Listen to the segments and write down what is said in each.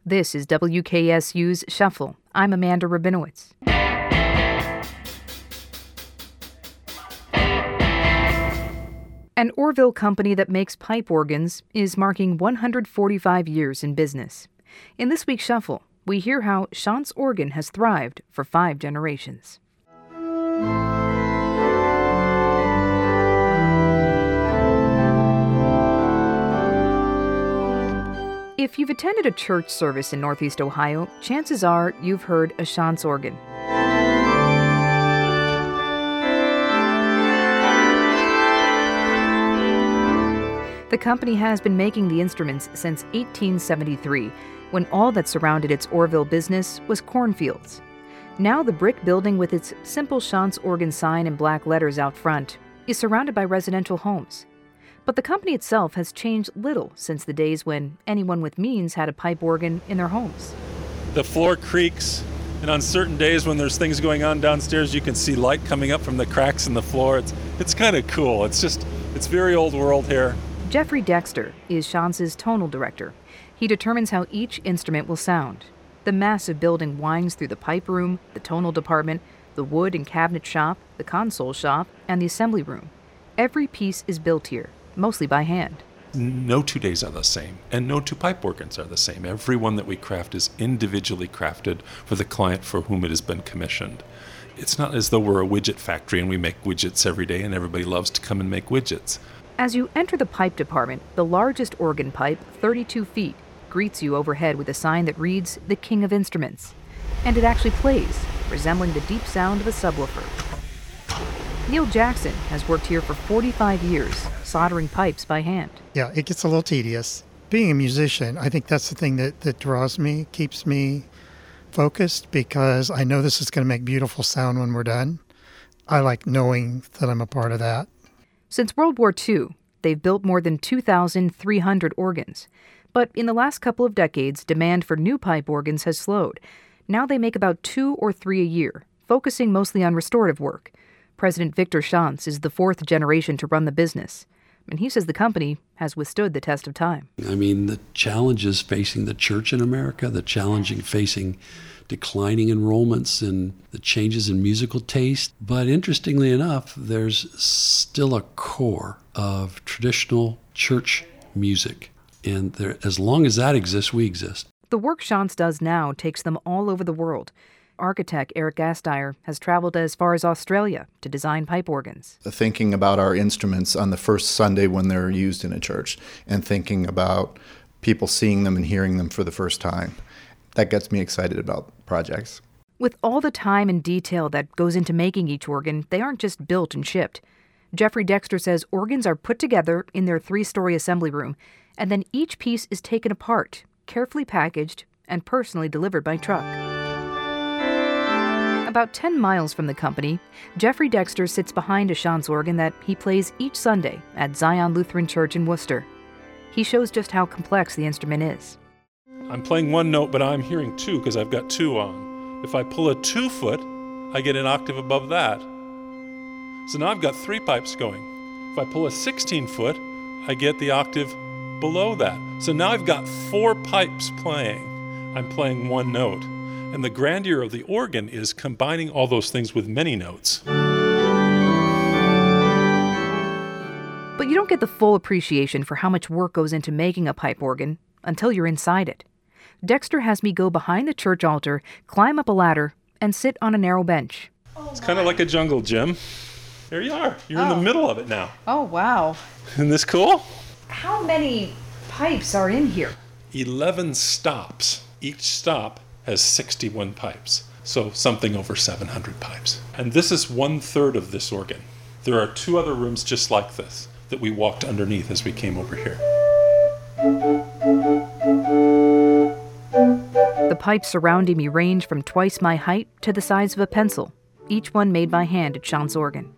This is WKSU's Shuffle. I'm Amanda Rabinowitz. An Orville company that makes pipe organs is marking 145 years in business. In this week's Shuffle, we hear how Schantz Organ has thrived for 5 generations. If you've attended a church service in Northeast Ohio, chances are you've heard a Schantz organ. The company has been making the instruments since 1873, when all that surrounded its Orville business was cornfields. Now the brick building with its simple Schantz organ sign in black letters out front is surrounded by residential homes. But the company itself has changed little since the days when anyone with means had a pipe organ in their homes. The floor creaks, and on certain days when there's things going on downstairs, you can see light coming up from the cracks in the floor. It's kind of cool. It's very old world here. Jeffrey Dexter is Schantz's tonal director. He determines how each instrument will sound. The massive building winds through the pipe room, the tonal department, the wood and cabinet shop, the console shop, and the assembly room. Every piece is built here, mostly by hand. No 2 days are the same, and no 2 pipe organs are the same. Every one that we craft is individually crafted for the client for whom it has been commissioned. It's not as though we're a widget factory and we make widgets every day and everybody loves to come and make widgets. As you enter the pipe department, the largest organ pipe, 32 feet, greets you overhead with a sign that reads, "The King of Instruments." And it actually plays, resembling the deep sound of a subwoofer. Neil Jackson has worked here for 45 years, soldering pipes by hand. Yeah, it gets a little tedious. Being a musician, I think that's the thing that draws me, keeps me focused, because I know this is going to make beautiful sound when we're done. I like knowing that I'm a part of that. Since World War II, they've built more than 2,300 organs. But in the last couple of decades, demand for new pipe organs has slowed. Now they make about 2 or 3 a year, focusing mostly on restorative work. President Victor Schantz is the 4th generation to run the business, and he says the company has withstood the test of time. I mean, the challenges facing the church in America, the challenging facing declining enrollments and the changes in musical taste. But interestingly enough, there's still a core of traditional church music. And as long as that exists, we exist. The work Schantz does now takes them all over the world. Architect Eric Gasteyer has traveled as far as Australia to design pipe organs. Thinking about our instruments on the first Sunday when they're used in a church, and thinking about people seeing them and hearing them for the first time. That gets me excited about projects. With all the time and detail that goes into making each organ, they aren't just built and shipped. Jeffrey Dexter says organs are put together in their 3-story assembly room, and then each piece is taken apart, carefully packaged, and personally delivered by truck. About 10 miles from the company, Jeffrey Dexter sits behind a Schantz organ that he plays each Sunday at Zion Lutheran Church in Worcester. He shows just how complex the instrument is. I'm playing 1 note, but I'm hearing 2 because I've got 2 on. If I pull a 2 foot, I get an octave above that. So now I've got 3 pipes going. If I pull a 16 foot, I get the octave below that. So now I've got 4 pipes playing. I'm playing 1 note. And the grandeur of the organ is combining all those things with many notes. But you don't get the full appreciation for how much work goes into making a pipe organ until you're inside it. Dexter has me go behind the church altar, climb up a ladder, and sit on a narrow bench. It's kind of like a jungle gym. There you are. You're in the middle of it now. Oh, wow. Isn't this cool? How many pipes are in here? 11 stops. Each stop has 61 pipes, so something over 700 pipes. And this is 1/3 of this organ. There are 2 other rooms just like this that we walked underneath as we came over here. The pipes surrounding me range from twice my height to the size of a pencil, each one made by hand at Schantz Organ.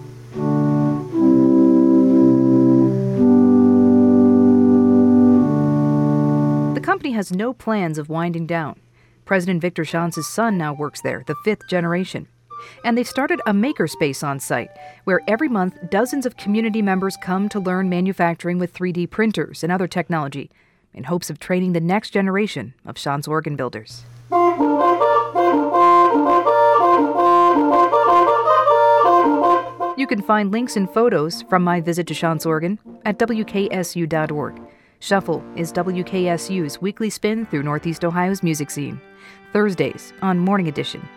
The company has no plans of winding down. President Victor Schantz's son now works there, the 5th generation. And they've started a makerspace on site, where every month dozens of community members come to learn manufacturing with 3D printers and other technology. in hopes of training the next generation of Schanz organ builders. You can find links and photos from my visit to Schanz organ at WKSU.org. Shuffle is WKSU's weekly spin through Northeast Ohio's music scene. Thursdays on Morning Edition